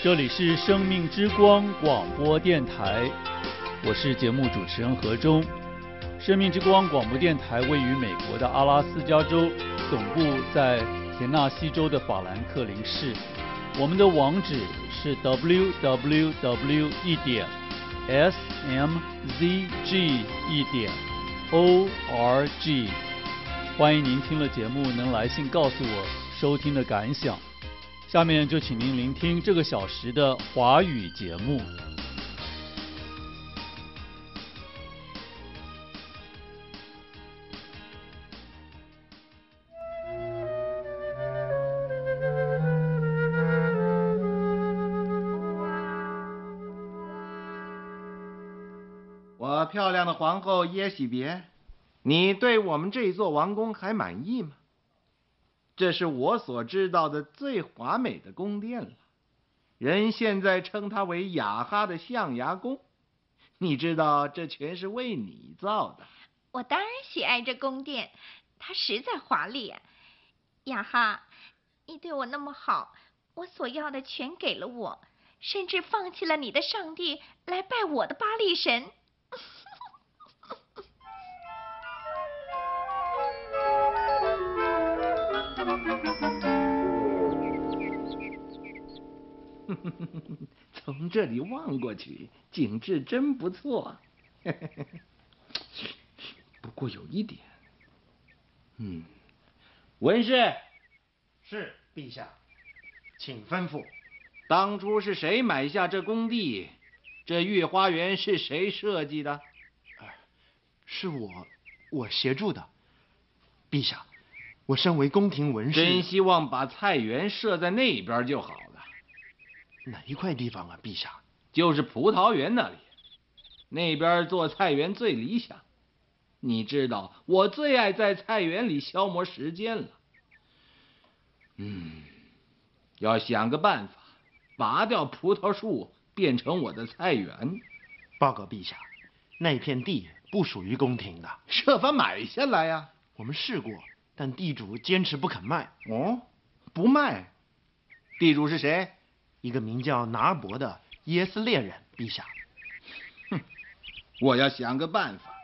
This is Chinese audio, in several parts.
这里是生命之光广播电台，我是节目主持人何忠。生命之光广播电台位于美国的阿拉斯加州，总部在田纳西州的法兰克林市。我们的网址是 www.smzg.org。欢迎您听了节目能来信告诉我收听的感想。下面就请您聆听这个小时的华语节目。 我漂亮的皇后耶喜别，你对我们这座王宫还满意吗？这是我所知道的最华美的宫殿了，人现在称它为雅哈的象牙宫。你知道这全是为你造的。 我当然喜爱这宫殿，它实在华丽啊。雅哈，你对我那么好，我所要的全给了我，甚至放弃了你的上帝来拜我的巴力神。 从这里望过去，景致真不错。不过有一点，文士， 是陛下，请吩咐。 当初是谁买下这工地？这御花园是谁设计的？ 是我协助的。陛下，我身为宫廷文士， 真希望把菜园设在那边就好了。 哪一块地方啊，陛下？ 就是葡萄园那里，那边做菜园最理想。你知道，我最爱在菜园里消磨时间了。要想个办法，拔掉葡萄树，变成我的菜园。 报告陛下，那片地不属于宫廷的， 设法买下来呀。 我们试过，但地主坚持不肯卖。 哦，不卖？地主是谁？ 一个名叫拿尔伯的耶斯列人，陛下。 我要想个办法。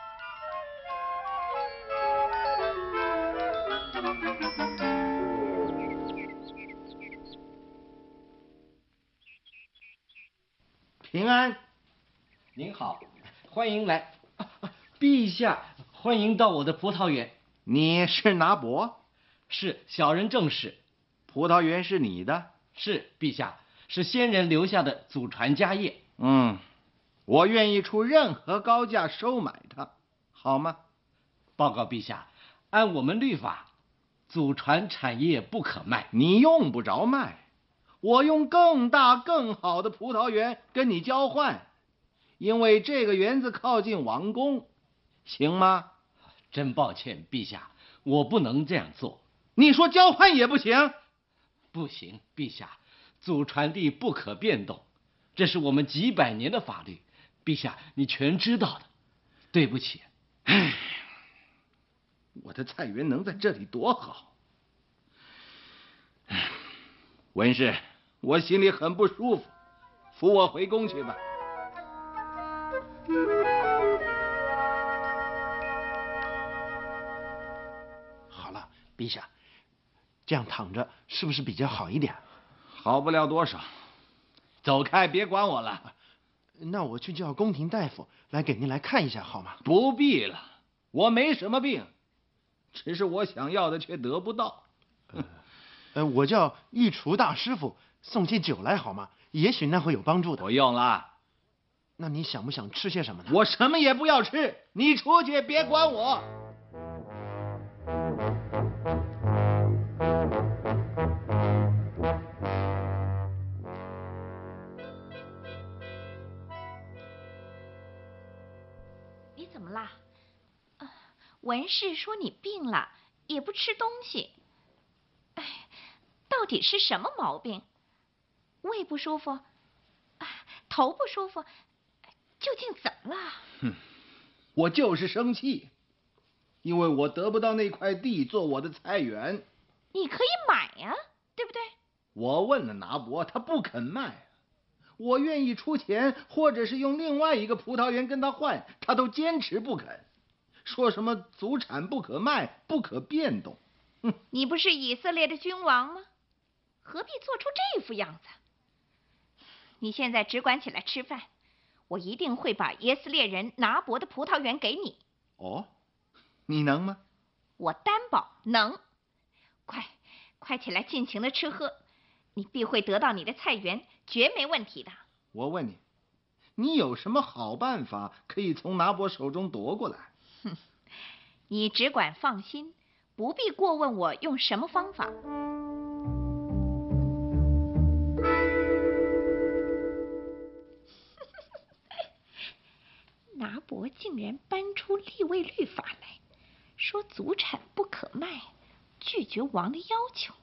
平安， 您好，欢迎来。陛下，欢迎到我的葡萄园。 你是拿伯？ 是，小人正是。 葡萄园是你的？ 是，陛下，是先人留下的祖传家业。 我愿意出任何高价收买它，好吗？ 报告陛下，按我们律法，祖传产业不可卖。 你用不着卖，我用更大更好的葡萄园跟你交换，因为这个园子靠近王宫，行吗？ 真抱歉，陛下，我不能这样做。 你说交换也不行？ 不行，陛下，祖传地不可变动，这是我们几百年的法律，陛下你全知道的。对不起。 我的菜园能在这里多好。文士，我心里很不舒服，扶我回宫去吧。 好了，陛下，这样躺着是不是比较好一点？ 好不了多少。走开，别管我了。 那我去叫宫廷大夫来给您来看一下好吗？ 不必了，我没什么病，只是我想要的却得不到。 我叫御厨大师傅送些酒来好吗？也许那会有帮助的。 不用了。 那你想不想吃些什么呢？ 我什么也不要吃，你出去，别管我。 你怎么啦？文士说你病了，也不吃东西。到底是什么毛病？胃不舒服？头不舒服？究竟怎么了？ 我就是生气，因为我得不到那块地做我的菜园。 你可以买呀，对不对？ 我问了拿伯，他不肯卖。我愿意出钱，或者是用另外一个葡萄园跟他换，他都坚持不肯，说什么祖产不可卖，不可变动。 你不是以色列的君王吗？何必做出这副样子？你现在只管起来吃饭，我一定会把耶斯列人拿伯的葡萄园给你。 哦，你能吗？ 我担保能。快起来尽情的吃喝，你必会得到你的菜园，绝没问题的。 我问你，你有什么好办法可以从拿伯手中夺过来？ 你只管放心，不必过问我用什么方法。拿伯竟然搬出立位律法来，说祖产不可卖，拒绝王的要求。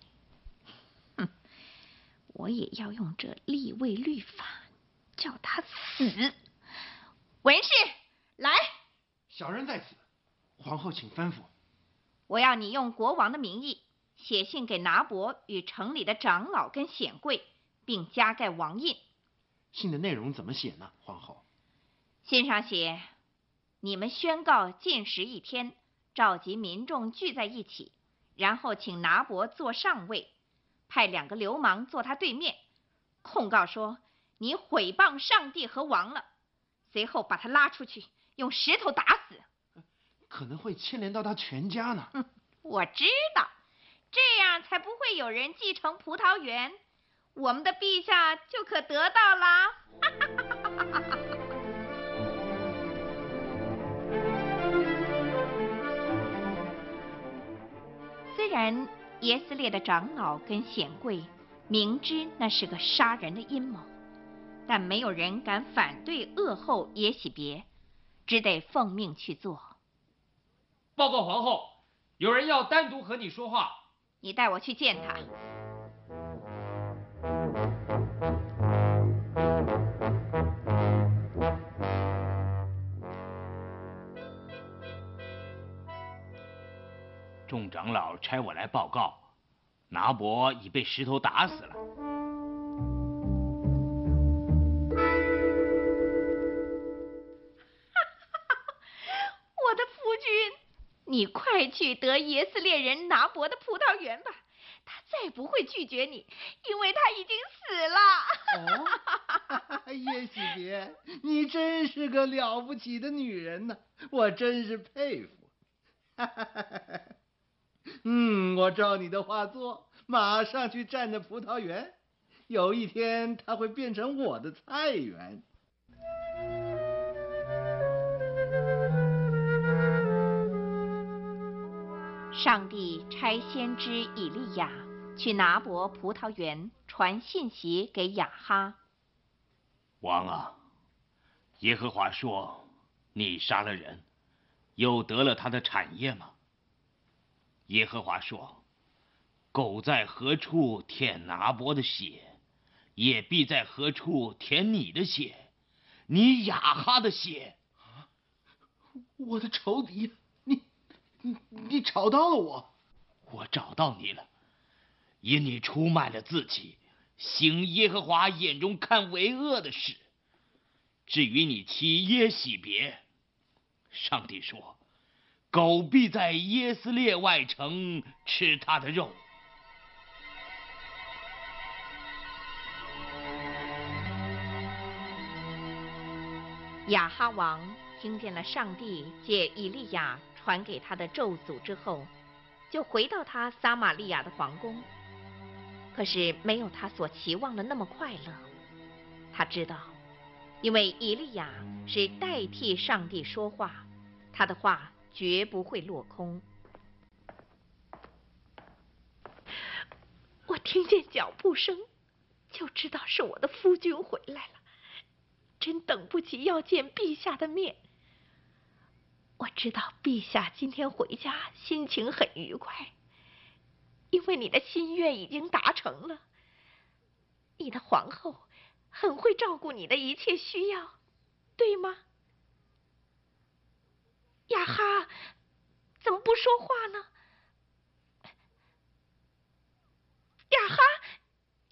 我也要用这立位律法叫他死。文士，来！ 小人在此，皇后请吩咐。 我要你用国王的名义写信给拿伯与城里的长老跟显贵，并加盖王印。 信的内容怎么写呢，皇后？ 信上写，你们宣告禁食1天，召集民众聚在一起，然后请拿伯做上位，派2个流氓坐他对面，控告说你毁谤上帝和王了，随后把他拉出去，用石头打死。 可能会牵连到他全家呢。 我知道，这样才不会有人继承葡萄园，我们的陛下就可得到啦。虽然耶斯列的长老跟显贵明知那是个杀人的阴谋，但没有人敢反对恶后耶洗别，只得奉命去做。 报告皇后，有人要单独和你说话。 你带我去见他。 众长老差我来报告，拿伯已被石头打死了。 我的夫君，你快去得耶斯列人拿伯的葡萄园吧，他再不会拒绝你，因为他已经死了。 哦，耶洗别，你真是个了不起的女人呐，我真是佩服。我照你的话做，马上去占那葡萄园，有一天它会变成我的菜园。 上帝差先知以利亚去拿伯葡萄园传信息给亚哈。 王啊，耶和华说，你杀了人，又得了他的产业吗？耶和华说，狗在何处舔拿伯的血，也必在何处舔你的血，你亚哈的血。 我的仇敌，你找到了我。 我找到你了，因你出卖了自己，行耶和华眼中看为恶的事。至于你妻耶洗别，上帝说，狗必在耶斯列外城吃他的肉。 亚哈王听见了上帝借以利亚传给他的咒诅之后，就回到他撒玛利亚的皇宫。可是没有他所期望的那么快乐。他知道，因为以利亚是代替上帝说话，他的话绝不会落空。我听见脚步声，就知道是我的夫君回来了，真等不及要见陛下的面。我知道陛下今天回家心情很愉快，因为你的心愿已经达成了。你的皇后很会照顾你的一切需要，对吗？亚哈，怎么不说话呢？亚哈，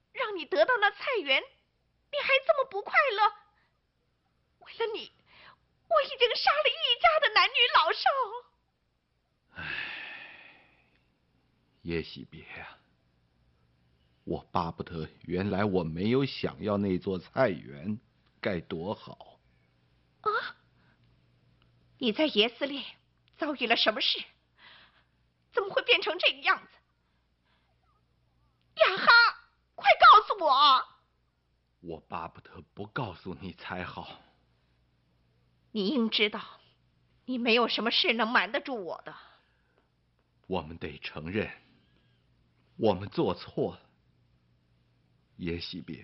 让你得到那菜园，你还这么不快乐？为了你，我已经杀了一家的男女老少。 耶喜别啊，我巴不得原来我没有想要那座菜园，该多好啊！你在耶斯列遭遇了什么事？怎么会变成这个样子？雅哈，快告诉我！ 我巴不得不告诉你才好。 你应知道，你没有什么事能瞒得住我的。 我们得承认，我们做错了。耶喜别，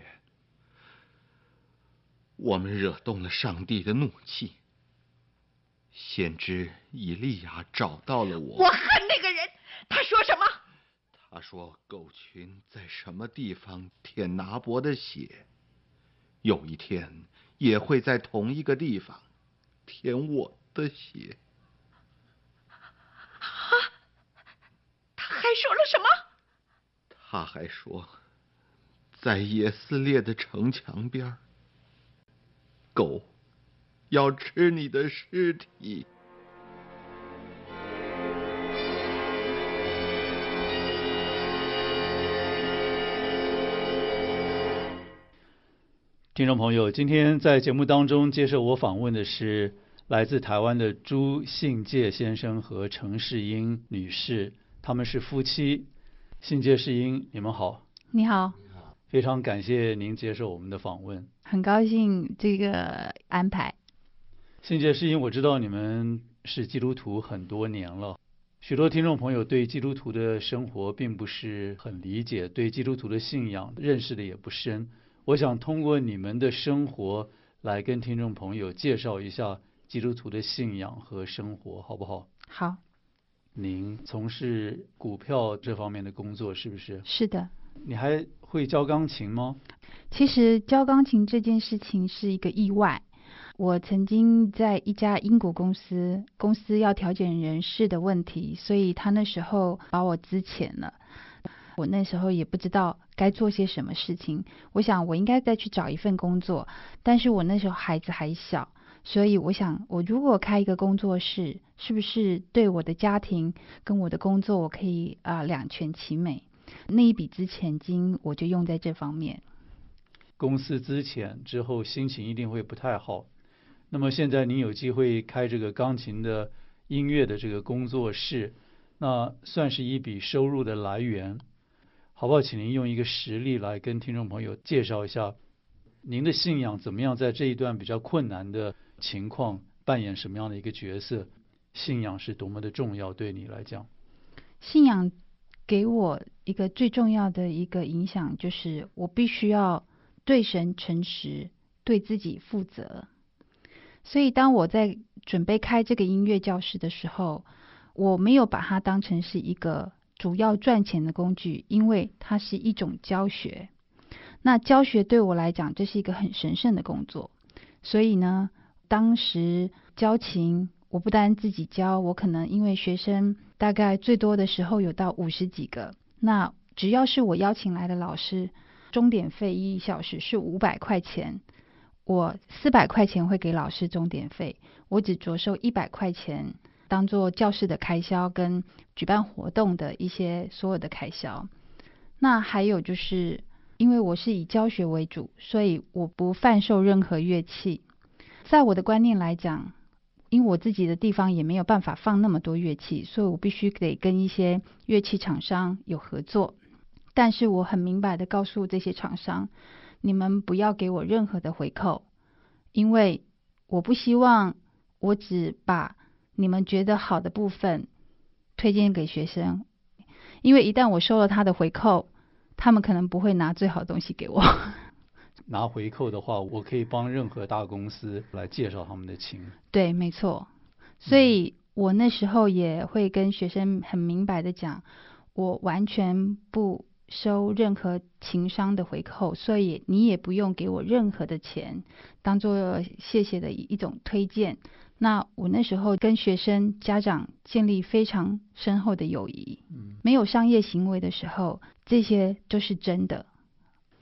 我们惹动了上帝的怒气。先知以利亚找到了我。 我恨那个人，他说什么？ 他说狗群在什么地方舔拿伯的血，有一天也会在同一个地方舔我的血。 他还说了什么？ 他还说，在耶斯列的城墙边，狗要吃你的尸体。 听众朋友，今天在节目当中接受我访问的是来自台湾的朱信介先生和陈世英女士，他们是夫妻。信介、世英，你们好。 你好。 非常感谢您接受我们的访问， 很高兴这个安排。 信介、世英，我知道你们是基督徒很多年了，许多听众朋友对基督徒的生活并不是很理解，对基督徒的信仰认识的也不深。我想通过你们的生活来跟听众朋友介绍一下基督徒的信仰和生活，好不好？ 好。 您从事股票这方面的工作是不是？ 是的。 你还会教钢琴吗？ 其实教钢琴这件事情是一个意外。我曾经在一家英国公司要调整人事的问题，所以他那时候把我资遣了。我那时候也不知道该做些什么事情，我想我应该再去找一份工作，但是我那时候孩子还小，所以我想我如果开一个工作室，是不是对我的家庭跟我的工作我可以两全其美。那一笔资遣金我就用在这方面。 公司资遣之后心情一定会不太好，那么现在您有机会开这个钢琴的音乐的这个工作室，那算是一笔收入的来源，好不好？请您用一个实例来跟听众朋友介绍一下您的信仰怎么样在这一段比较困难的情况扮演什么样的一个角色，信仰是多么的重要对你来讲。 信仰给我一个最重要的一个影响，就是我必须要对神诚实，对自己负责。所以当我在准备开这个音乐教室的时候，我没有把它当成是一个主要赚钱的工具，因为它是一种教学。那教学对我来讲，这是一个很神圣的工作。所以呢，当时教琴，我不单自己教，我可能因为学生大概最多的时候有到50几个，那只要是我邀请来的老师，钟点费1小时是500块钱，我400块钱会给老师钟点费，我只着收100块钱当做教室的开销跟举办活动的一些所有的开销。那还有就是因为我是以教学为主，所以我不贩售任何乐器。在我的观念来讲，因为我自己的地方也没有办法放那么多乐器，所以我必须得跟一些乐器厂商有合作。但是我很明白的告诉这些厂商，你们不要给我任何的回扣，因为我不希望我只把你们觉得好的部分推荐给学生，因为一旦我收了他的回扣，他们可能不会拿最好的东西给我。 拿回扣的话，我可以帮任何大公司来介绍他们的琴。 对，没错。所以我那时候也会跟学生很明白的讲，我完全不收任何琴商的回扣，所以你也不用给我任何的钱，当做谢谢的一种推荐。那我那时候跟学生家长建立非常深厚的友谊，没有商业行为的时候，这些都是真的。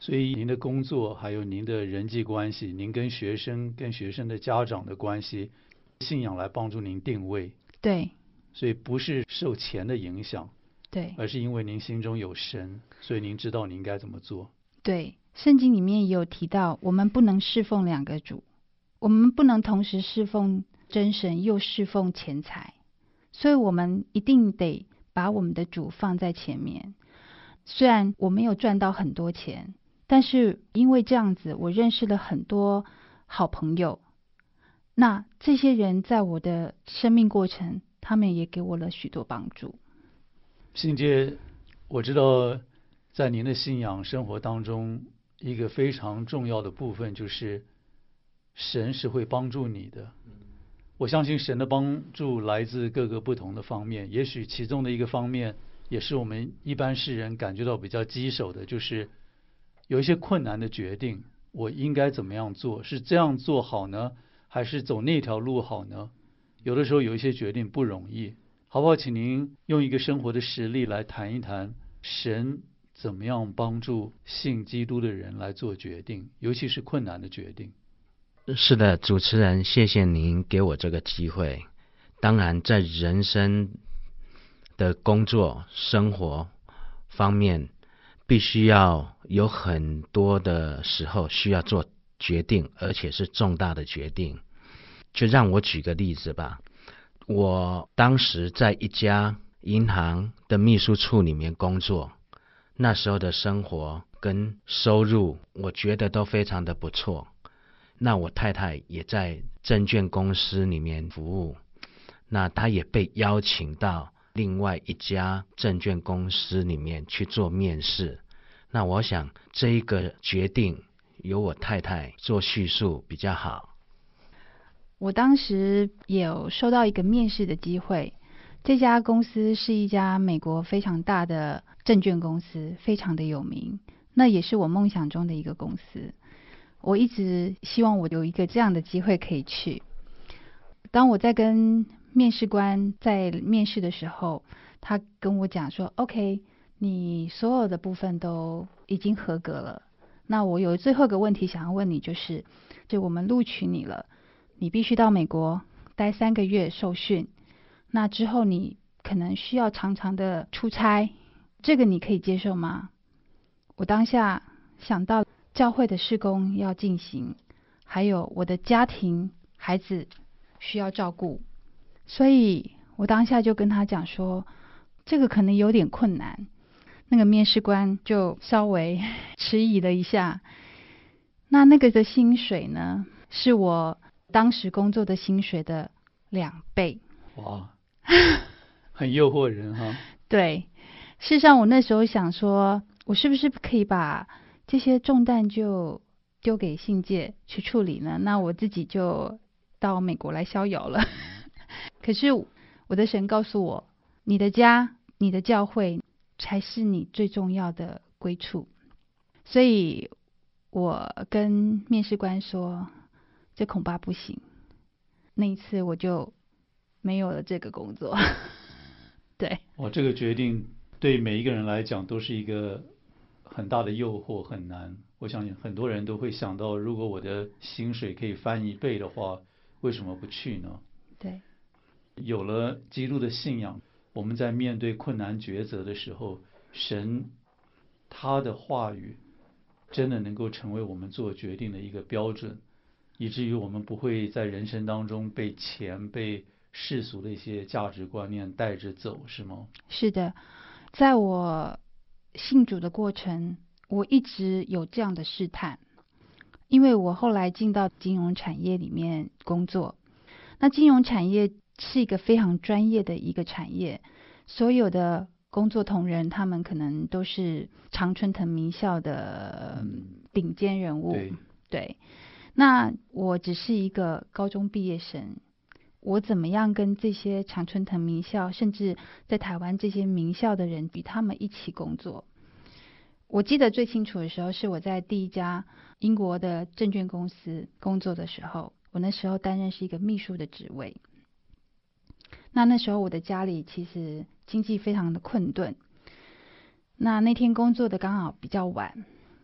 所以您的工作还有您的人际关系，您跟学生的家长的关系，信仰来帮助您定位。 对， 所以不是受钱的影响， 对， 而是因为您心中有神，所以您知道您应该怎么做。 对，圣经里面也有提到，我们不能侍奉两个主，我们不能同时侍奉真神又侍奉钱财，所以我们一定得把我们的主放在前面。虽然我没有赚到很多钱，但是因为这样子，我认识了很多好朋友。那这些人在我的生命过程，他们也给我了许多帮助。 信姐，我知道在您的信仰生活当中，一个非常重要的部分就是神是会帮助你的。我相信神的帮助来自各个不同的方面，也许其中的一个方面也是我们一般世人感觉到比较棘手的，就是有一些困难的决定，我应该怎么样做？是这样做好呢，还是走那条路好呢？有的时候有一些决定不容易，好不好？请您用一个生活的实例来谈一谈，神怎么样帮助信基督的人来做决定，尤其是困难的决定。 是的，主持人，谢谢您给我这个机会。当然，在人生的工作、生活方面，必须要有很多的时候需要做决定，而且是重大的决定。就让我举个例子吧。我当时在一家银行的秘书处里面工作，那时候的生活跟收入，我觉得都非常的不错。那我太太也在证券公司里面服务，那她也被邀请到另外一家证券公司里面去做面试。那我想这一个决定由我太太做叙述比较好。 我当时也有收到一个面试的机会，这家公司是一家美国非常大的证券公司，非常的有名，那也是我梦想中的一个公司。我一直希望我有一个这样的机会可以去。当我在跟面试官在面试的时候，他跟我讲说 OK， 你所有的部分都已经合格了，那我有最后一个问题想要问你，就我们录取你了，你必须到美国待3个月受训，那之后你可能需要常常的出差，这个你可以接受吗？我当下想到教会的事工要进行，还有我的家庭孩子需要照顾，所以我当下就跟他讲说，这个可能有点困难。那个面试官就稍微迟疑了一下。那个的薪水呢，是我当时工作的薪水的2倍。 哇，很诱惑人哈。 对，事实上我那时候想说，我是不是可以把这些重担就丢给信介去处理呢？那我自己就到美国来逍遥了。可是我的神告诉我，你的家、你的教会才是你最重要的归处。所以我跟面试官说，这恐怕不行。那一次我就没有了这个工作。对， 这个决定对每一个人来讲都是一个很大的诱惑，很难。我想很多人都会想到，如果我的薪水可以翻1倍的话，为什么不去呢？ 对， 有了基督的信仰，我们在面对困难抉择的时候，神他的话语真的能够成为我们做决定的一个标准，以至于我们不会在人生当中被钱、被世俗的一些价值观念带着走，是吗？ 是的，在我信主的过程，我一直有这样的试探，因为我后来进到金融产业里面工作。那金融产业是一个非常专业的一个产业，所有的工作同仁他们可能都是常春藤名校的顶尖人物。对，那我只是一个高中毕业生，我怎么样跟这些常春藤名校，甚至在台湾这些名校的人与他们一起工作？我记得最清楚的时候是我在第一家英国的证券公司工作的时候，我那时候担任是一个秘书的职位。那时候我的家里其实经济非常的困顿，那天工作的刚好比较晚，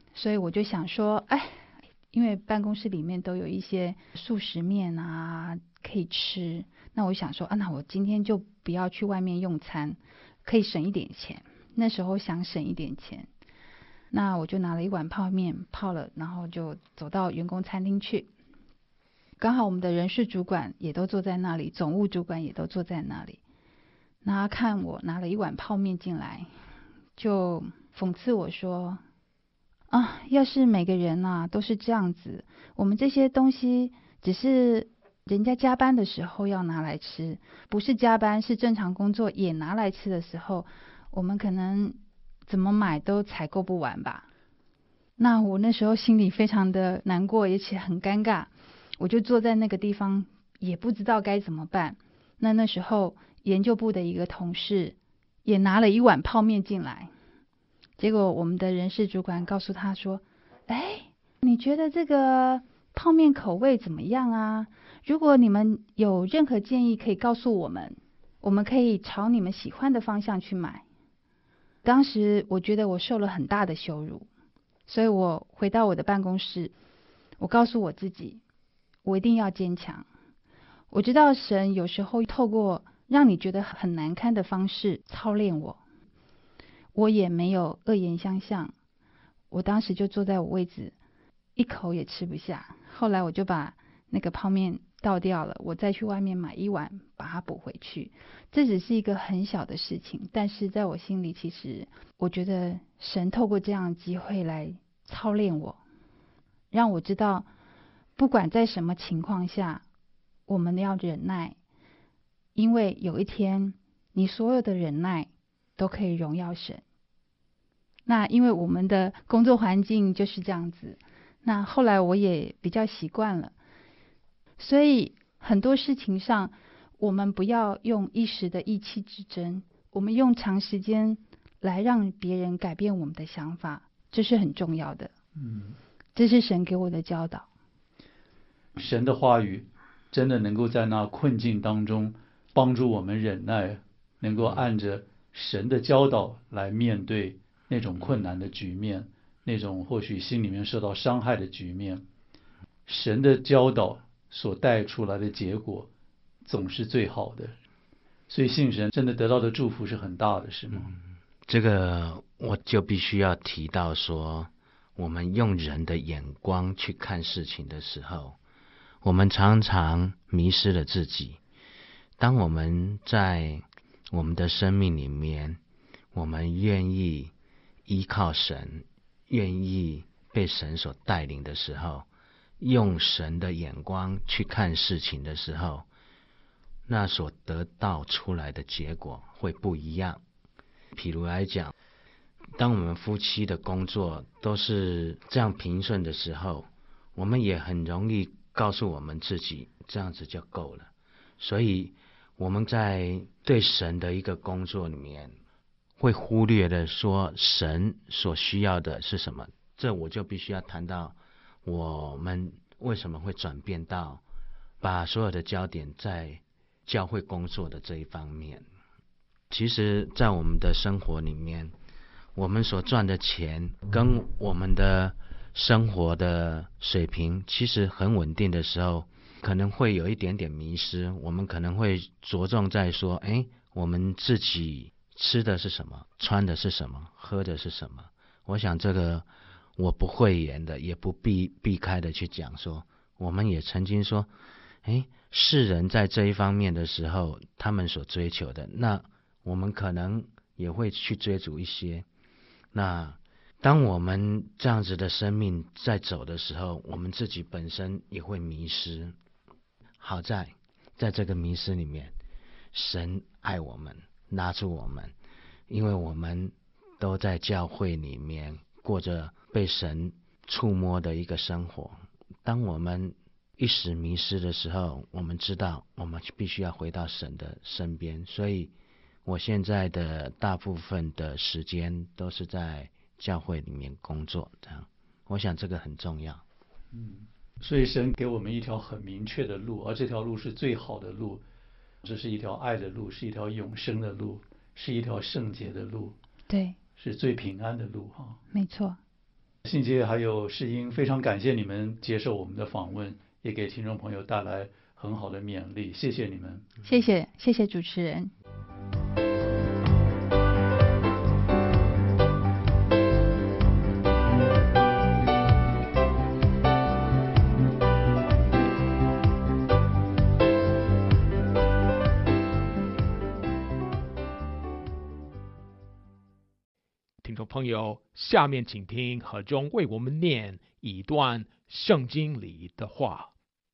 所以我就想说，因为办公室里面都有一些速食面啊可以吃，那我想说那我今天就不要去外面用餐，可以省一点钱。那时候想省一点钱，那我就拿了一碗泡面泡了，然后就走到员工餐厅去。刚好我们的人事主管也都坐在那里，总务主管也都坐在那里。那他看我拿了一碗泡面进来，就讽刺我说，要是每个人都是这样子，我们这些东西只是人家加班的时候要拿来吃，不是加班是正常工作也拿来吃的时候，我们可能怎么买都采购不完吧。那我那时候心里非常的难过，而且很尴尬，我就坐在那个地方也不知道该怎么办。那时候研究部的一个同事也拿了一碗泡面进来，结果我们的人事主管告诉他说，你觉得这个泡面口味怎么样啊？如果你们有任何建议可以告诉我们，我们可以朝你们喜欢的方向去买。当时我觉得我受了很大的羞辱，所以我回到我的办公室，我告诉我自己，我一定要坚强。我知道神有时候透过让你觉得很难堪的方式操练我，我也没有恶言相向。我当时就坐在我位置，一口也吃不下。后来我就把那个泡面倒掉了，我再去外面买一碗把它补回去。这只是一个很小的事情，但是在我心里，其实我觉得神透过这样的机会来操练我，让我知道不管在什么情况下，我们要忍耐，因为有一天你所有的忍耐都可以荣耀神。那因为我们的工作环境就是这样子，那后来我也比较习惯了，所以很多事情上我们不要用一时的意气之争，我们用长时间来让别人改变我们的想法，这是很重要的。这是神给我的教导。 神的话语真的能够在那困境当中帮助我们忍耐，能够按着神的教导来面对那种困难的局面，那种或许心里面受到伤害的局面。神的教导所带出来的结果总是最好的，所以信神真的得到的祝福是很大的，是吗？ 这个我就必须要提到说，我们用人的眼光去看事情的时候，我们常常迷失了自己。当我们在我们的生命里面，我们愿意依靠神，愿意被神所带领的时候，用神的眼光去看事情的时候，那所得到出来的结果会不一样。譬如来讲，当我们夫妻的工作都是这样平顺的时候，我们也很容易告诉我们自己这样子就够了。所以我们在对神的一个工作里面，会忽略的说神所需要的是什么。这我就必须要谈到我们为什么会转变到把所有的焦点在教会工作的这一方面。其实在我们的生活里面，我们所赚的钱跟我们的生活的水平其实很稳定的时候，可能会有一点点迷失。我们可能会着重在说，我们自己吃的是什么，穿的是什么，喝的是什么。我想这个我不讳言的，也不避开的去讲说，我们也曾经说，世人在这一方面的时候，他们所追求的，那我们可能也会去追逐一些。那当我们这样子的生命在走的时候，我们自己本身也会迷失。好在这个迷失里面，神爱我们，拉住我们，因为我们都在教会里面过着被神触摸的一个生活。当我们一时迷失的时候，我们知道我们必须要回到神的身边。所以我现在的大部分的时间都是在教会里面工作，这样我想这个很重要。 所以神给我们一条很明确的路，而这条路是最好的路，这是一条爱的路，是一条永生的路，是一条圣洁的路， 对， 是最平安的路哈。 没错。 信杰还有世英，非常感谢你们接受我们的访问，也给听众朋友带来很好的勉励，谢谢你们。 谢谢主持人。 听众朋友，下面请听何中为我们念一段圣经里的话。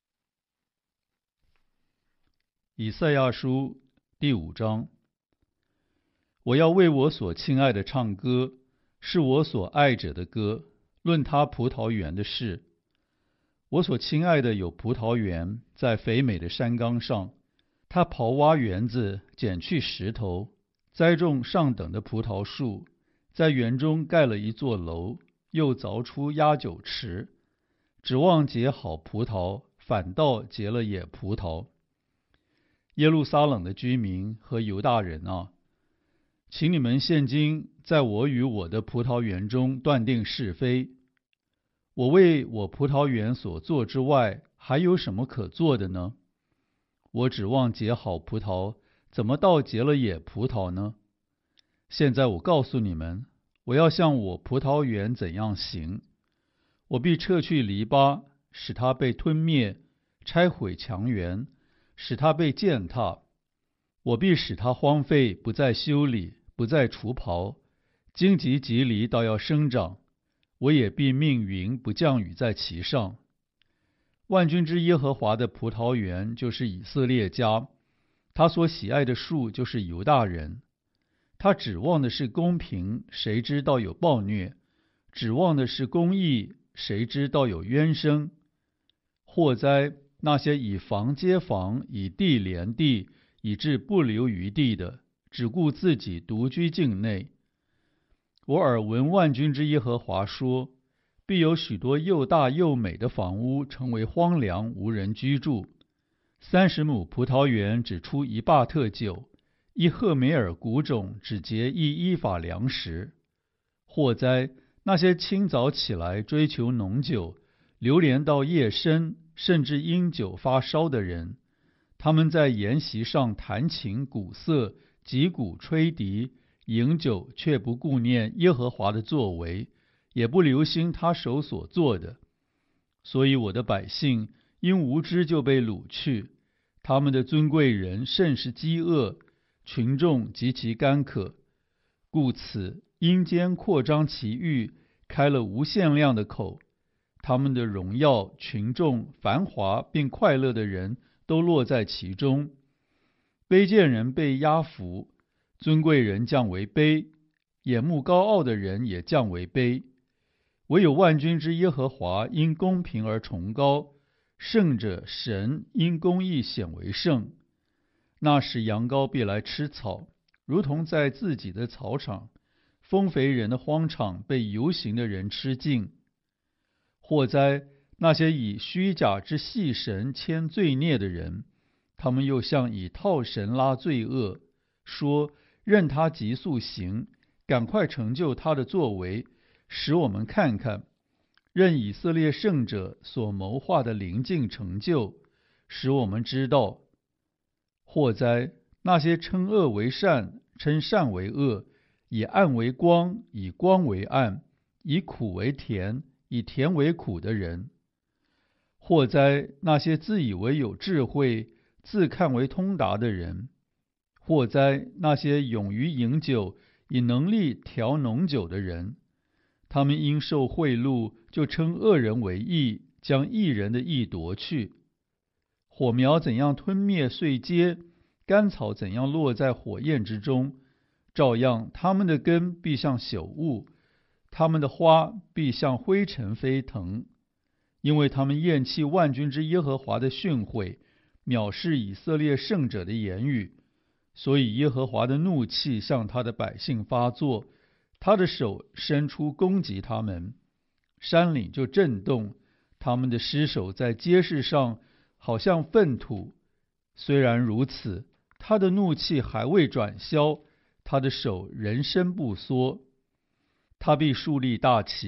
以赛亚书第5章，我要为我所亲爱的唱歌，是我所爱者的歌，论他葡萄园的事。我所亲爱的有葡萄园，在肥美的山冈上，他刨挖园子，捡去石头，栽种上等的葡萄树，在园中盖了一座楼，又凿出压酒池，指望结好葡萄，反倒结了野葡萄。耶路撒冷的居民和犹大人啊，请你们现今在我与我的葡萄园中断定是非。我为我葡萄园所做之外，还有什么可做的呢？我指望结好葡萄，怎么倒结了野葡萄呢？现在我告诉你们，我要向我葡萄园怎样行。我必撤去篱笆，使它被吞灭，拆毁墙垣，使它被践踏。我必使它荒废，不再修理，不再除刨，荆棘蒺藜倒要生长，我也必命云不降雨在其上。万军之耶和华的葡萄园就是以色列家，他所喜爱的树就是犹大人。他指望的是公平，谁知道有暴虐；指望的是公义，谁知道有冤声。祸哉，那些以房接房，以地连地，以致不留余地的，只顾自己独居境内。我耳闻万军之耶和华说，必有许多又大又美的房屋成为荒凉，无人居住。30亩葡萄园只出1巴特酒，1赫梅尔谷种只结1伊法粮食。祸哉，那些清早起来追求浓酒，流连到夜深，甚至因酒发烧的人，他们在筵席上弹琴鼓瑟，击鼓吹笛，饮酒，却不顾念耶和华的作为，也不留心他手所做的。所以我的百姓因无知就被掳去，他们的尊贵人甚是饥饿，群众极其干渴。故此阴间扩张其域，开了无限量的口。他们的荣耀、群众、繁华并快乐的人都落在其中。卑贱人被压服，尊贵人降为卑，眼目高傲的人也降为卑。唯有万军之耶和华因公平而崇高，圣者神因公义显为圣。那时羊羔必来吃草，如同在自己的草场；丰肥人的荒场被游行的人吃尽。祸哉，那些以虚假之细绳牵罪孽的人，他们又像以套绳拉罪恶，说任他急速行，赶快成就他的作为，使我们看看。任以色列圣者所谋划的临近成就，使我们知道。祸哉，那些称恶为善，称善为恶，以暗为光，以光为暗，以苦为甜，以甜为苦的人。祸哉，那些自以为有智慧，自看为通达的人。祸哉，那些勇于饮酒，以能力调浓酒的人。他们因受贿赂，就称恶人为义，将义人的义夺去。火苗怎样吞灭碎秸，干草怎样落在火焰之中，照样他们的根必像朽物，他们的花必像灰尘飞腾。因为他们厌弃万军之耶和华的训诲，藐视以色列圣者的言语，所以耶和华的怒气向他的百姓发作，他的手伸出攻击他们。山岭就震动，他们的尸首在街市上好像粪土。虽然如此，他的怒气还未转消，他的手仍伸不缩。他必树立大旗，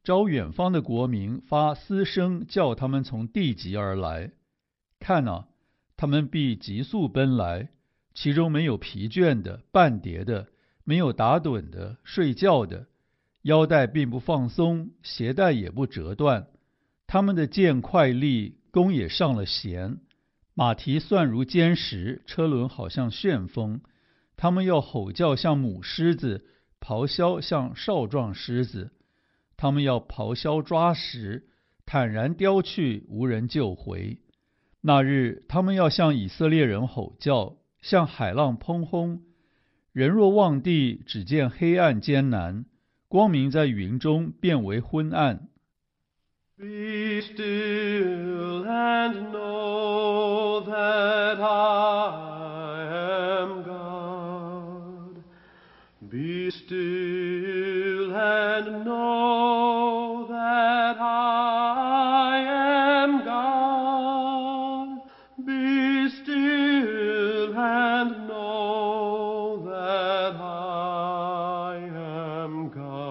招远方的国民发嘶声，叫他们从地极而来。看啊，他们必急速奔来，其中没有疲倦的、半跌的，没有打盹的、睡觉的，腰带并不放松，鞋带也不折断。他们的剑快利，弓也上了弦，马蹄算如坚石，车轮好像旋风。他们要吼叫像母狮子，咆哮像少壮狮子。他们要咆哮抓食，坦然叼去，无人救回。那日他们要向以色列人吼叫，像海浪砰轰。人若望地，只见黑暗艰难，光明在云中变为昏暗。 Be still and know that I am God. Be still and know that I am God. Be still and know that I am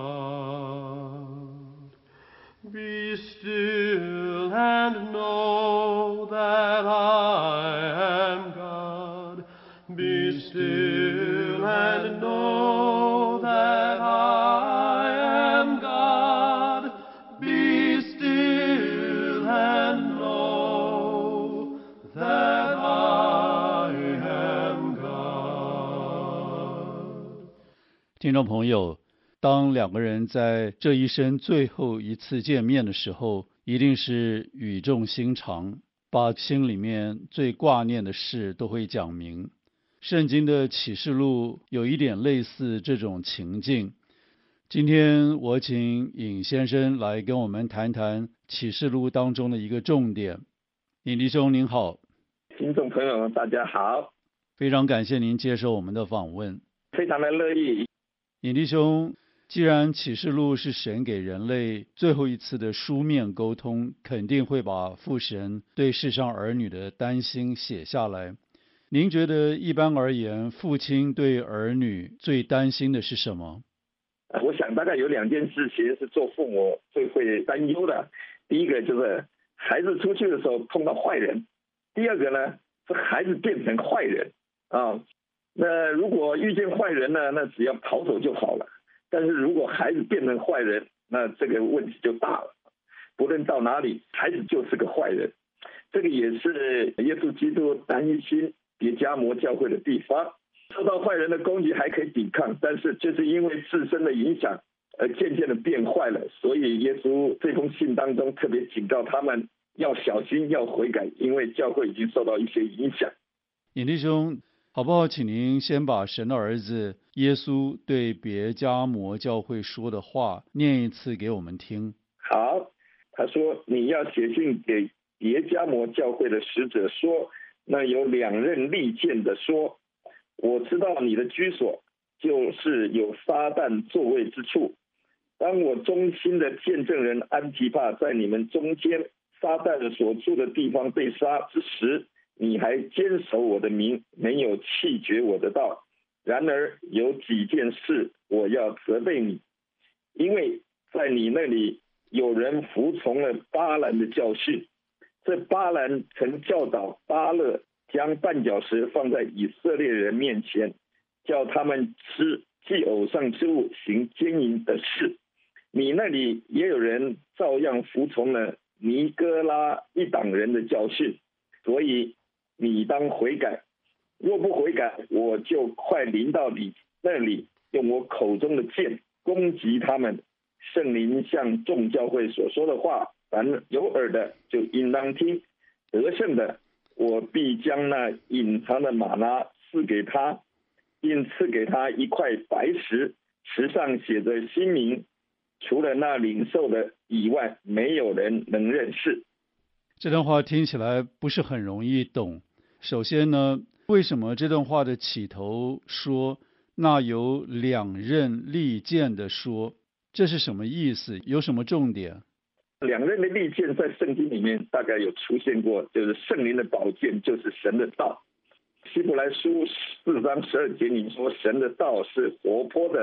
God. Be still and know that I am God. Be still and know that I am God. Be still and know that I am God. 听众朋友，当两个人在这一生最后一次见面的时候，一定是语重心长，把心里面最挂念的事都会讲明。圣经的启示录有一点类似这种情境。今天我请尹先生来跟我们谈谈启示录当中的一个重点。尹弟兄您好。 听众朋友们大家好。 非常感谢您接受我们的访问。 非常的乐意。 尹弟兄，既然启示录是神给人类最后一次的书面沟通，肯定会把父神对世上儿女的担心写下来。您觉得一般而言，父亲对儿女最担心的是什么？ 我想大概有两件事情是做父母最会担忧的。第一个就是孩子出去的时候碰到坏人，第二个呢是孩子变成坏人啊。那如果遇见坏人呢，那只要逃走就好了。但是如果孩子变成坏人，那这个问题就大了。不论到哪里，孩子就是个坏人。这个也是耶稣基督担心别迦摩教会的地方。受到坏人的攻击还可以抵抗，但是就是因为自身的影响而渐渐的变坏了。所以耶稣这封信当中特别警告他们要小心，要悔改，因为教会已经受到一些影响。 尹弟兄，好不好请您先把神的儿子耶稣对别迦摩教会说的话念一次给我们听。 好，他说你要写信给别迦摩教会的使者说，那有两刃利剑的说，我知道你的居所就是有撒旦座位之处。当我忠心的见证人安提帕在你们中间撒旦所住的地方被杀之时，你还坚守我的名，没有弃绝我的道。然而有几件事我要责备你，因为在你那里有人服从了巴兰的教训。这巴兰曾教导巴勒将绊脚石放在以色列人面前，叫他们吃祭偶像之物，行奸淫的事。你那里也有人照样服从了尼哥拉一党人的教训，所以你当悔改。若不悔改，我就快临到你那里，用我口中的剑攻击他们。圣灵向众教会所说的话，凡有耳的就应当听。得胜的，我必将那隐藏的玛拿赐给他，并赐给他一块白石，石上写着新名，除了那领受的以外，没有人能认识。 这段话听起来不是很容易懂。首先呢，为什么这段话的起头说那有两刃利剑的说，这是什么意思？有什么重点？ 两刃的利剑在圣经里面大概有出现过，就是圣灵的宝剑，就是神的道。希伯来书4章12节里说，神的道是活泼的，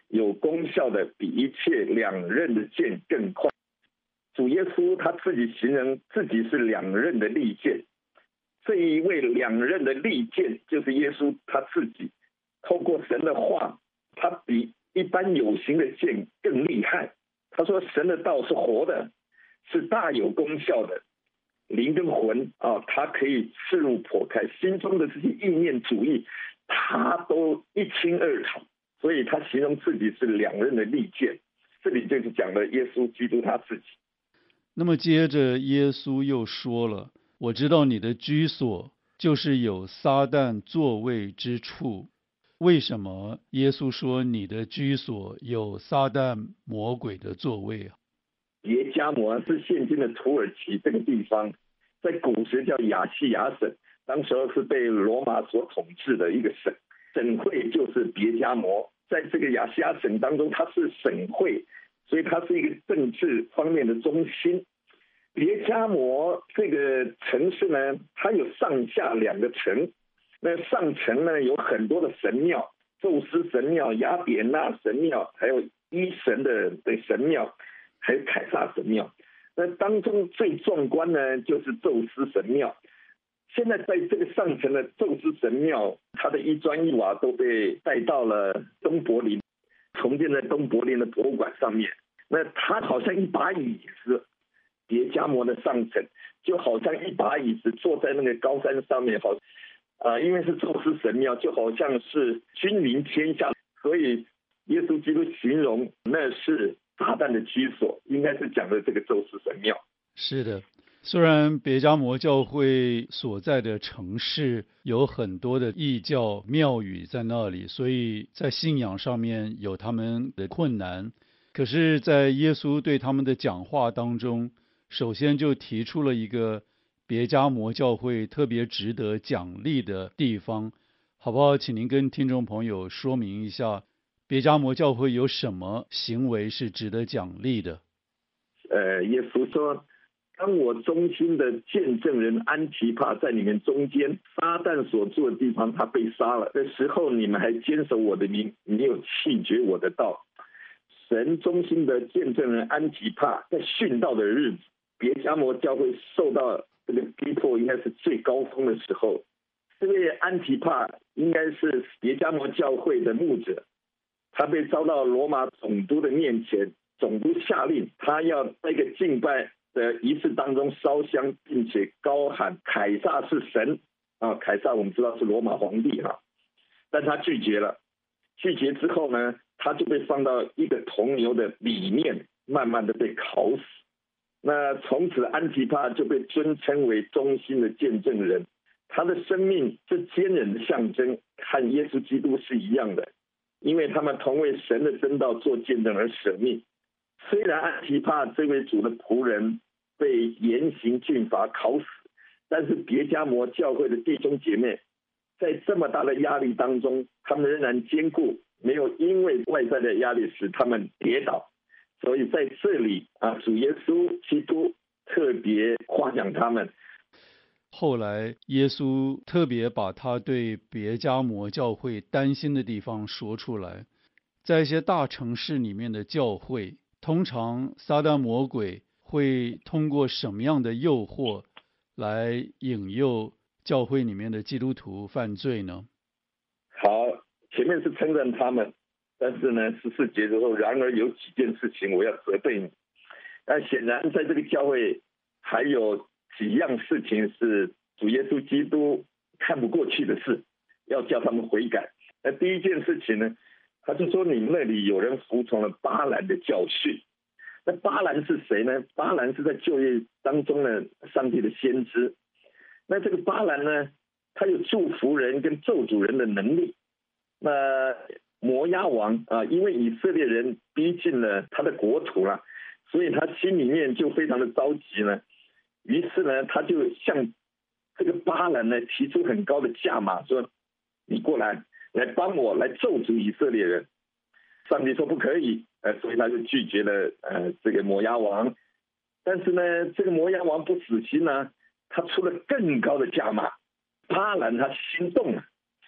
有功效的，比一切两刃的剑更快。主耶稣他自己形容自己是两刃的利剑，这一位两刃的利剑就是耶稣他自己，透过神的话，他比一般有形的剑更厉害。他说神的道是活的，是大有功效的，灵跟魂他可以刺入剖开心中的这些意念主义，他都一清二楚。所以他形容自己是两刃的利剑，这里就是讲了耶稣基督他自己。 那么接着耶稣又说了，我知道你的居所就是有撒旦座位之处。为什么耶稣说你的居所有撒旦魔鬼的座位啊？ 别迦摩是现今的土耳其这个地方，在古时叫亚细亚省，当时候是被罗马所统治的一个省，省会就是别迦摩。在这个亚细亚省当中，它是省会，所以它是一个政治方面的中心。别迦摩这个城市呢，它有上下两个城。那上城呢有很多的神庙，宙斯神庙、雅典娜神庙，还有医神的神庙，还有凯撒神庙。那当中最壮观呢就是宙斯神庙。现在在这个上层的宙斯神庙，它的一砖一瓦都被带到了东柏林，重建在东柏林的博物馆上面。那它好像一把椅子，别迦摩的上层就好像一把椅子坐在那个高山上面，因为是宙斯神庙，就好像是君临天下，所以耶稣基督形容那是撒旦的居所，应该是讲的这个宙斯神庙。 是的，虽然别迦摩教会所在的城市有很多的异教庙宇在那里，所以在信仰上面有他们的困难，可是在耶稣对他们的讲话当中，首先就提出了一个别迦摩教会特别值得奖励的地方，好不好？请您跟听众朋友说明一下，别迦摩教会有什么行为是值得奖励的？ 耶稣说，当我忠心的见证人安提帕在你们中间，撒旦所住的地方他被杀了的时候，你们还坚守我的名，没有弃绝我的道。神忠心的见证人安提帕在殉道的日子，别迦摩教会受到这个逼迫应该是最高峰的时候。这位安提帕应该是别迦摩教会的牧者，他被招到罗马总督的面前，总督下令他要在一个敬拜的仪式当中烧香，并且高喊凯撒是神凯撒我们知道是罗马皇帝但他拒绝了。拒绝之后呢，他就被放到一个铜牛的里面，慢慢的被烤死。那从此安提帕就被尊称为忠心的见证人，他的生命是坚忍的象征，和耶稣基督是一样的，因为他们同为神的真道做见证而舍命。虽然安提帕这位主的仆人被严刑峻法烤死，但是别迦摩教会的弟兄姐妹在这么大的压力当中，他们仍然坚固，没有因为外在的压力使他们跌倒。所以在这里主耶稣基督特别夸奖他们。 后来耶稣特别把他对别迦摩教会担心的地方说出来。在一些大城市里面的教会，通常撒旦魔鬼会通过什么样的诱惑来引诱教会里面的基督徒犯罪呢？ 好，前面是称赞他们，但是呢14节之后，然而有几件事情我要责备你。那显然在这个教会还有几样事情是主耶稣基督看不过去的事，要叫他们悔改。那第一件事情呢，他就说你们那里有人服从了巴兰的教训。那巴兰是谁呢？巴兰是在旧约当中呢上帝的先知。那这个巴兰呢，他有祝福人跟咒诅人的能力。那摩押王因为以色列人逼近了他的国土了，所以他心里面就非常的着急呢。于是呢，他就向这个巴兰呢提出很高的价码，说你过来帮我来咒诅以色列人。上帝说不可以，所以他就拒绝了这个摩押王。但是呢，这个摩押王不死心呢，他出了更高的价码。巴兰他心动了，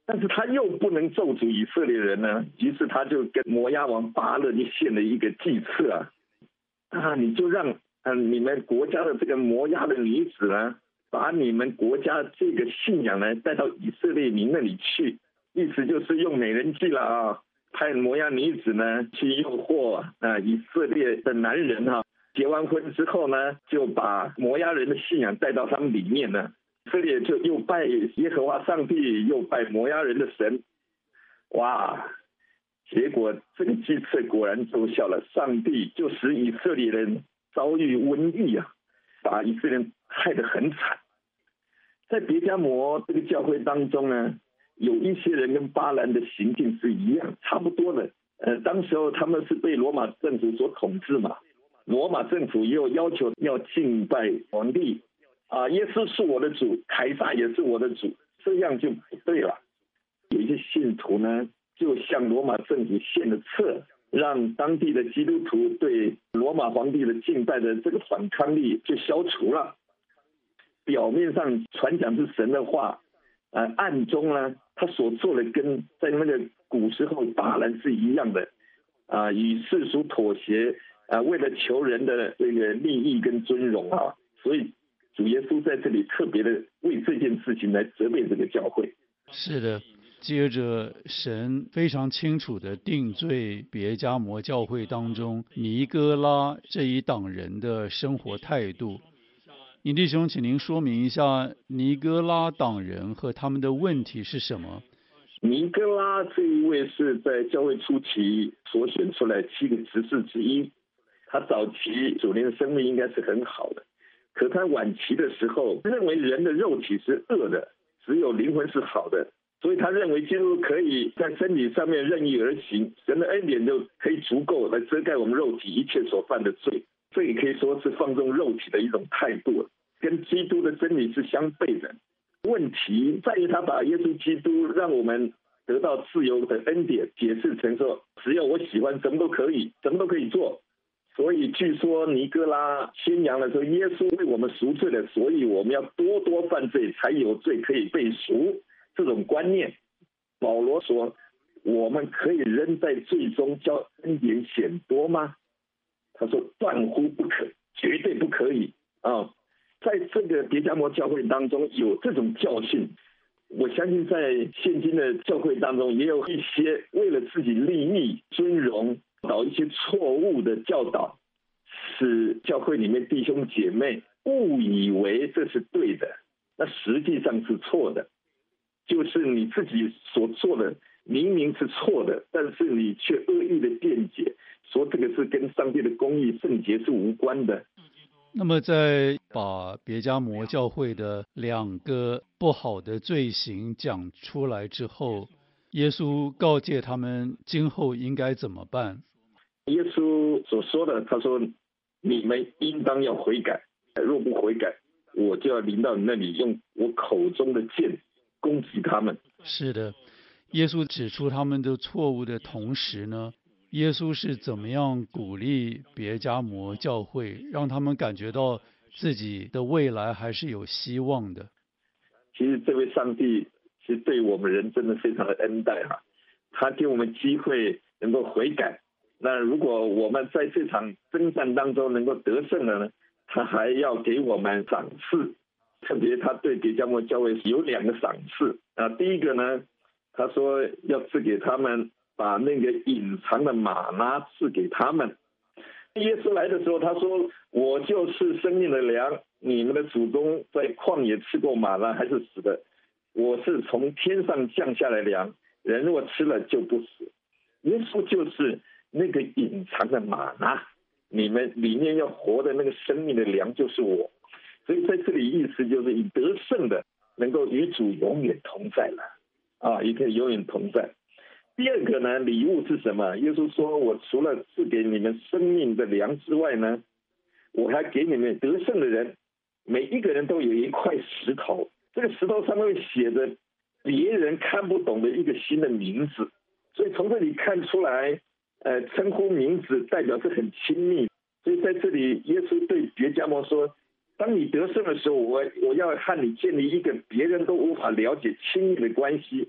但是他又不能咒诅以色列人呢，于是他就跟摩押王巴勒就献了一个计策你就让你们国家的这个摩押的女子呢，把你们国家这个信仰呢带到以色列民那里去，意思就是用美人计了派摩押女子呢去诱惑以色列的男人结完婚之后呢，就把摩押人的信仰带到他们里面呢，以色列就又拜耶和华上帝，又拜摩押人的神，哇！结果这个计策果然奏效了，上帝就使以色列人遭遇瘟疫把以色列人害得很惨。在别迦摩这个教会当中呢，有一些人跟巴兰的行径是一样，差不多的。当时候他们是被罗马政府所统治嘛，罗马政府也有要求要敬拜皇帝耶稣是我的主，凯撒也是我的主，这样就不对了。有一些信徒呢，就向罗马政府献了策，让当地的基督徒对罗马皇帝的敬拜的这个反抗力就消除了。表面上传讲是神的话，暗中呢，他所做的跟在那个古时候巴兰是一样的与世俗妥协为了求人的这个利益跟尊荣所以主耶稣在这里特别的为这件事情来责备这个教会。 是的，接着神非常清楚的定罪别迦摩教会当中尼哥拉这一党人的生活态度。尹弟兄，请您说明一下尼哥拉党人和他们的问题是什么？ 尼哥拉这一位是在教会初期所选出来7个执事之一，他早期主灵的生命应该是很好的，可他晚期的时候认为人的肉体是恶的，只有灵魂是好的，所以他认为基督可以在身体上面任意而行，神的恩典就可以足够来遮盖我们肉体一切所犯的罪。这也可以说是放纵肉体的一种态度，跟基督的真理是相悖的。问题在于他把耶稣基督让我们得到自由的恩典解释成说，只要我喜欢什么都可以，什么都可以做。所以据说尼哥拉宣扬了说，耶稣为我们赎罪了，所以我们要多多犯罪才有罪可以被赎，这种观念。保罗说，我们可以仍在罪中叫恩典显多吗？他说断乎不可，绝对不可以在这个别迦摩教会当中有这种教训，我相信在现今的教会当中也有一些为了自己利益尊荣导一些错误的教导，使教会里面弟兄姐妹误以为这是对的，那实际上是错的。就是你自己所做的明明是错的，但是你却恶意的辩解，说这个是跟上帝的公义圣洁是无关的。 那么在把别迦摩教会的2个不好的罪行讲出来之后，耶稣告诫他们今后应该怎么办？ 耶稣所说的，他说你们应当要悔改，若不悔改，我就要临到你那里，用我口中的剑攻击他们。 是的，耶稣指出他们的错误的同时呢，耶稣是怎么样鼓励别迦摩教会，让他们感觉到自己的未来还是有希望的？ 其实这位上帝是对我们人真的非常的恩待他给我们机会能够悔改。那如果我们在这场征战当中能够得胜了呢，他还要给我们赏赐。特别他对别迦摩教会有2个赏赐第一个呢，他说要赐给他们把那个隐藏的玛拿赐给他们。耶稣来的时候他说，我就是生命的粮，你们的祖宗在旷野吃过玛拿还是死的，我是从天上降下来粮，人若吃了就不死。耶稣就是那个隐藏的玛拿，你们里面要活的那个生命的粮就是我。所以在这里意思就是以得胜的能够与主永远同在了也可以永远同在。第二个呢，礼物是什么？耶稣说，我除了赐给你们生命的粮之外呢，我还给你们得胜的人，每一个人都有一块石头，这个石头上面会写着别人看不懂的一个新的名字。所以从这里看出来称呼名字代表是很亲密。所以在这里耶稣对别迦摩说，当你得胜的时候，我要和你建立一个别人都无法了解亲密的关系，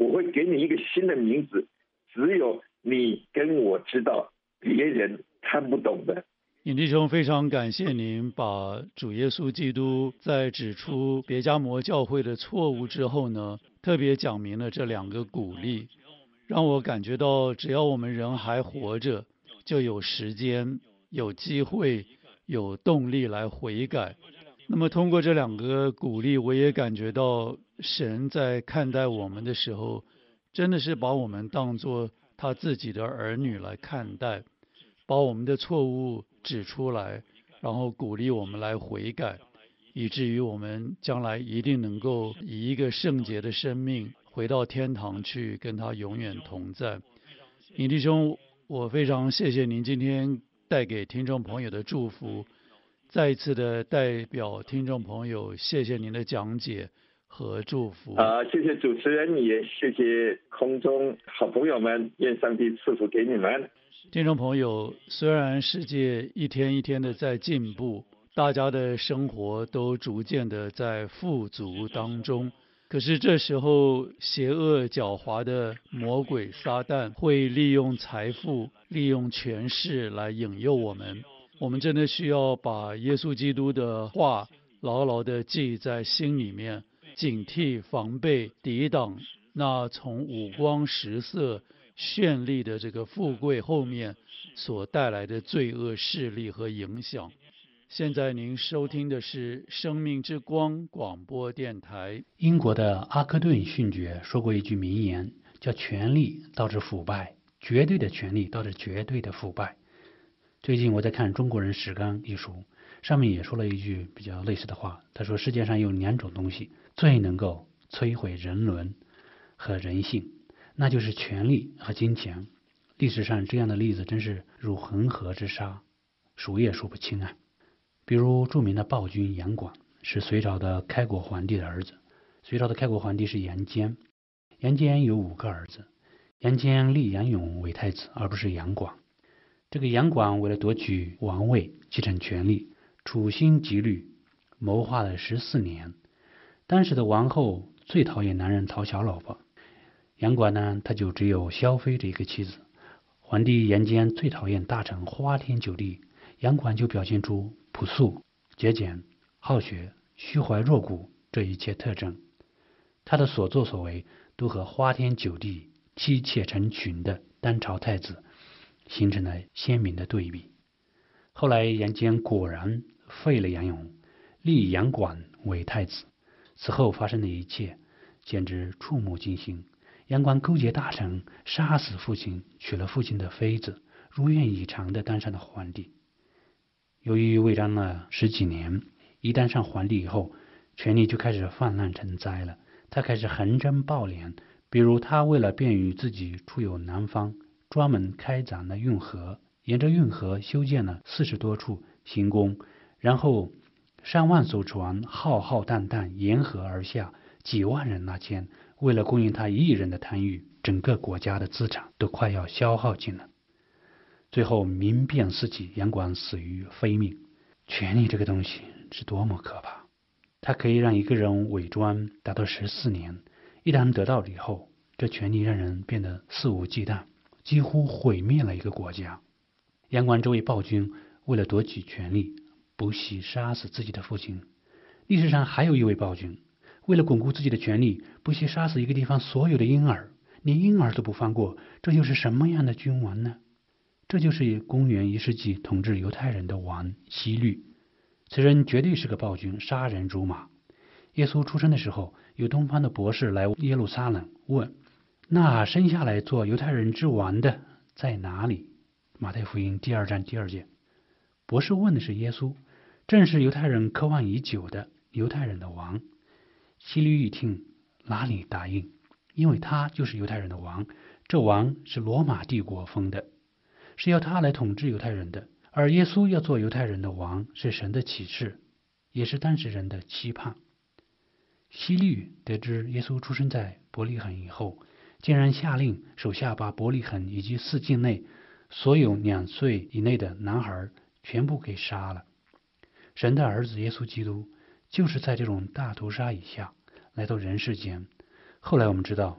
我会给你一个新的名字，只有你跟我知道，别人看不懂的。 尹弟兄，非常感谢您把主耶稣基督在指出别迦摩教会的错误之后呢，特别讲明了这2个鼓励，让我感觉到只要我们人还活着，就有时间、有机会、有动力来悔改。那么通过这2个鼓励，我也感觉到神在看待我们的时候，真的是把我们当作他自己的儿女来看待，把我们的错误指出来，然后鼓励我们来悔改，以至于我们将来一定能够以一个圣洁的生命回到天堂去，跟他永远同在。尹弟兄，我非常谢谢您今天带给听众朋友的祝福，再一次的代表听众朋友谢谢您的讲解和祝福。 谢谢主持人，也谢谢空中好朋友们，愿上帝赐福给你们。 听众朋友，虽然世界一天一天的在进步，大家的生活都逐渐的在富足当中，可是这时候邪恶狡猾的魔鬼撒旦会利用财富、利用权势来引诱我们。我们真的需要把耶稣基督的话牢牢的记在心里面，警惕、防备、抵挡那从五光十色绚丽的这个富贵后面所带来的罪恶势力和影响。现在您收听的是生命之光广播电台。 英国的阿克顿勋爵说过一句名言，叫权力导致腐败，绝对的权力导致绝对的腐败。最近我在看《中国人史纲》一书，上面也说了一句比较类似的话，他说世界上有2种东西最能够摧毁人伦和人性，那就是权力和金钱。历史上这样的例子真是如恒河之沙，数也数不清啊。比如著名的暴君杨广是隋朝的开国皇帝的儿子，隋朝的开国皇帝是杨坚，杨坚有5个儿子，杨坚立杨勇为太子，而不是杨广。这个杨广为了夺取王位继承权力，处心积虑谋划了14年。当时的王后最讨厌男人讨小老婆，杨广呢，他就只有萧妃这一个妻子。皇帝杨坚最讨厌大臣花天酒地，杨广就表现出朴素、节俭、好学、虚怀若谷这一切特征。他的所作所为都和花天酒地、妻妾成群的当朝太子形成了鲜明的对比。后来杨坚果然废了杨勇，立杨广为太子。此后发生的一切简直触目惊心。杨广勾结大臣，杀死父亲，娶了父亲的妃子，如愿以偿的当上了皇帝。由于为当了10几年，一当上皇帝以后，权力就开始泛滥成灾了。他开始横征暴敛，比如他为了便于自己出游南方，专门开展了运河，沿着运河修建了40多处行宫，然后上万艘船浩浩荡荡沿河而下，几万人纳谏。为了供应他一人的贪欲，整个国家的资产都快要消耗尽了。最后民变四起，杨广死于非命。权力这个东西是多么可怕，它可以让一个人伪装达到14年，一旦得到了以后，这权力让人变得肆无忌惮，几乎毁灭了一个国家。杨广这位暴君为了夺取权力，不惜杀死自己的父亲。历史上还有一位暴君，为了巩固自己的权力，不惜杀死一个地方所有的婴儿，连婴儿都不放过，这又是什么样的君王呢？这就是公元1世纪统治犹太人的王希律，此人绝对是个暴君，杀人如麻。耶稣出生的时候，有东方的博士来耶路撒冷问，那生下来做犹太人之王的在哪里？马太福音第2章第2节。博士问的是耶稣，正是犹太人渴望已久的犹太人的王。希律一听，哪里答应，因为他就是犹太人的王，这王是罗马帝国封的，是要他来统治犹太人的，而耶稣要做犹太人的王，是神的启示，也是当时人的期盼。希律得知耶稣出生在伯利恒以后，竟然下令手下把伯利恒以及4境内所有2岁以内的男孩全部给杀了。神的儿子耶稣基督就是在这种大屠杀以下来到人世间。后来我们知道，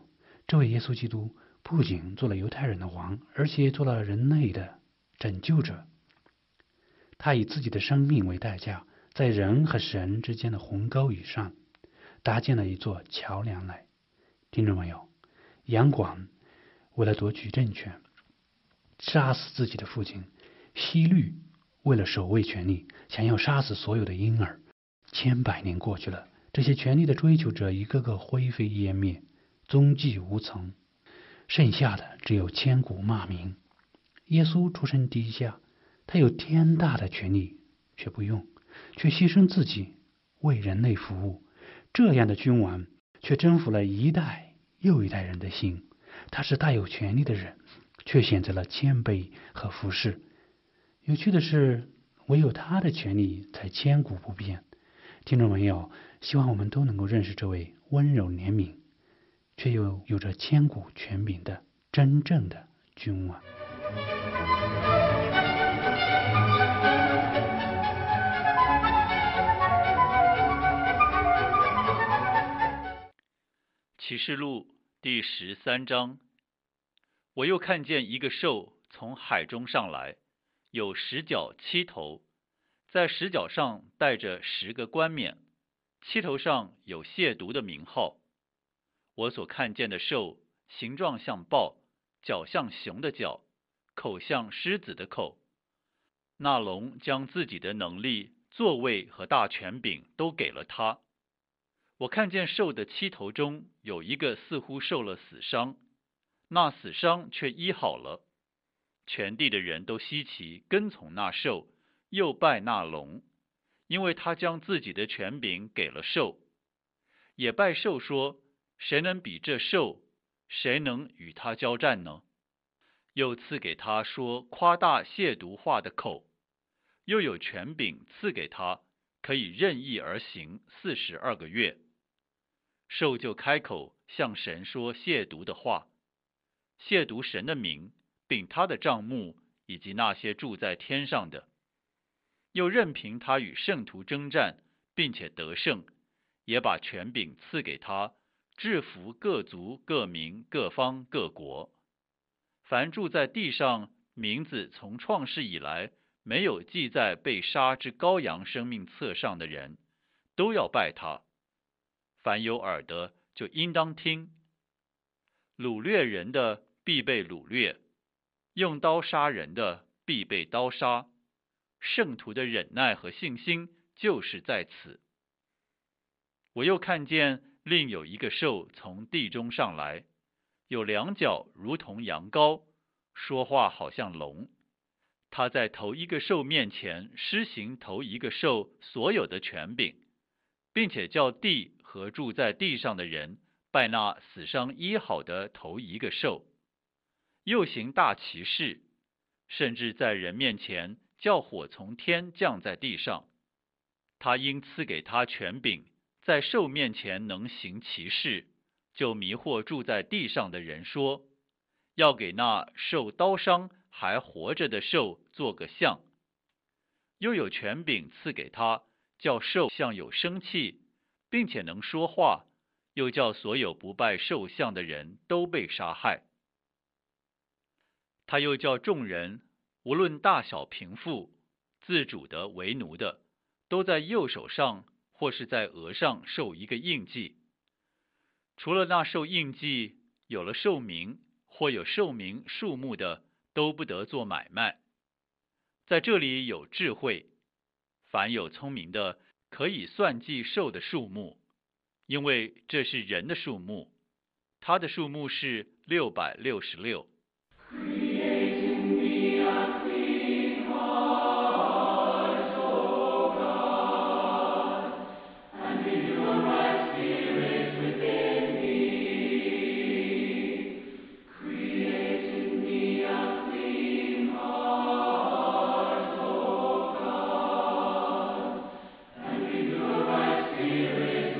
这位耶稣基督不仅做了犹太人的王，而且做了人类的拯救者。他以自己的生命为代价，在人和神之间的鸿沟以上搭建了一座桥梁来。听众朋友，杨广为了夺取政权，杀死自己的父亲；希律为了守卫权力，想要杀死所有的婴儿。千百年过去了，这些权力的追求者一个个灰飞烟灭，踪迹无踪，剩下的只有千古骂名。耶稣出身低下，他有天大的权力，却不用，却牺牲自己为人类服务。这样的君王却征服了一代又一代人的心。他是大有权力的人，却选择了谦卑和服侍。有趣的是，唯有他的权力才千古不变。听众朋友，希望我们都能够认识这位温柔怜悯却又有着千古权柄的真正的君王。 启示录第13章，我又看见一个兽从海中上来，有10角7头，在10角上带着10个冠冕，7头上有亵渎的名号。我所看见的兽，形状像豹，脚像熊的脚，口像狮子的口。那龙将自己的能力、座位和大权柄都给了他。我看见兽的7头中有一个似乎受了死伤，那死伤却医好了。全地的人都稀奇，跟从那兽，又拜那龙，因为他将自己的权柄给了兽。也拜兽说：谁能比这兽？谁能与他交战呢？又赐给他说夸大亵渎话的口，又有权柄赐给他，可以任意而行42个月。兽就开口向神说亵渎的话，亵渎神的名，并他的帐幕，以及那些住在天上的。又任凭他与圣徒征战，并且得胜，也把权柄赐给他，制服各族、各民、各方、各国。凡住在地上，名字从创世以来没有记在被杀之羔羊生命册上的人，都要拜他。凡有耳的，就应当听。掳掠人的必被掳掠，用刀杀人的必被刀杀。圣徒的忍耐和信心就是在此。我又看见另有一个兽从地中上来，有2角如同羊羔，说话好像龙。他在头一个兽面前施行头一个兽所有的权柄，并且叫地和住在地上的人拜那死伤医好的头一个兽。又行大奇事，甚至在人面前叫火从天降在地上。他因赐给他权柄，在兽面前能行奇事，就迷惑住在地上的人说，要给那受刀伤还活着的兽做个像。又有权柄赐给他，叫兽像有生气，并且能说话，又叫所有不拜兽像的人都被杀害。他又叫众人，无论大小贫富，自主的为奴的，都在右手上或是在额上受一个印记。除了那受印记，有了寿名或有寿名数目的，都不得做买卖。在这里有智慧，凡有聪明的，可以算计兽的数目，因为这是人的数目，它的数目是666。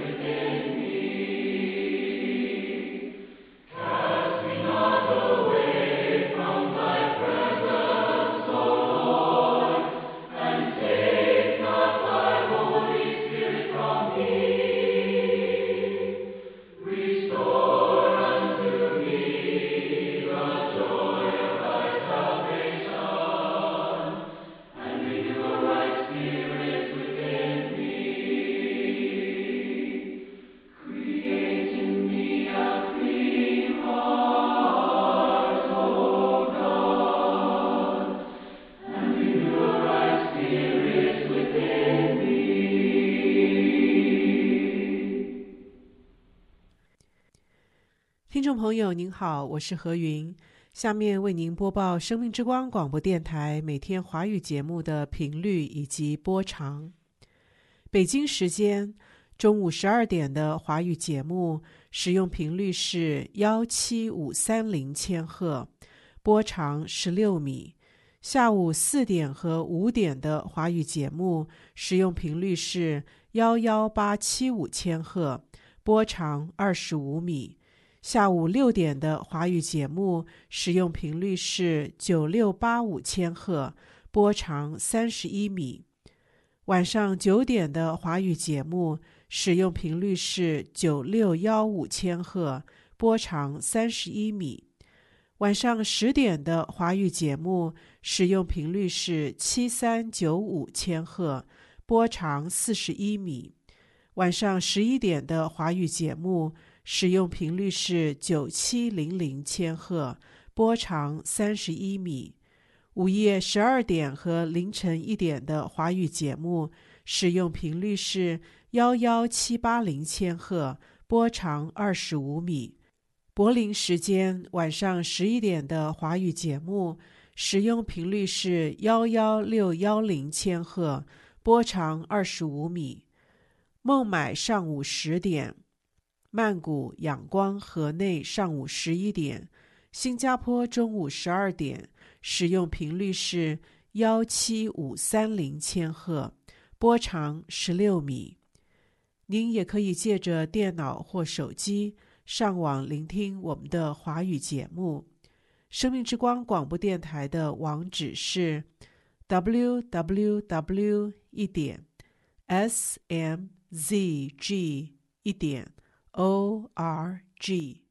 Away 众朋友您好，我是何云，下面为您播报生命之光广播电台每天华语节目的频率以及播长。北京时间中午12点的华语节目使用频率是17530千赫，波长16米。下午4点和5点的华语节目使用频率是11875千赫，波长25米。下午6点的华语节目使用频率是9685千赫，波长31米。晚上9点的华语节目使用频率是9615千赫，波长31米。晚上10点的华语节目使用频率是7395千赫，波长41米。晚上11点的华语节目使用频率是9700千赫，波长31米。午夜12点和凌晨1点的华语节目使用频率是11780千赫，波长25米。柏林时间晚上11点的华语节目使用频率是11610千赫，波长25米。孟买上午10点，曼谷、仰光、河内上午11点，新加坡中午12点，使用频率是17530千赫，波长16米。您也可以借着电脑或手机上网聆听我们的华语节目。生命之光广播电台的网址是 www.smzg.org。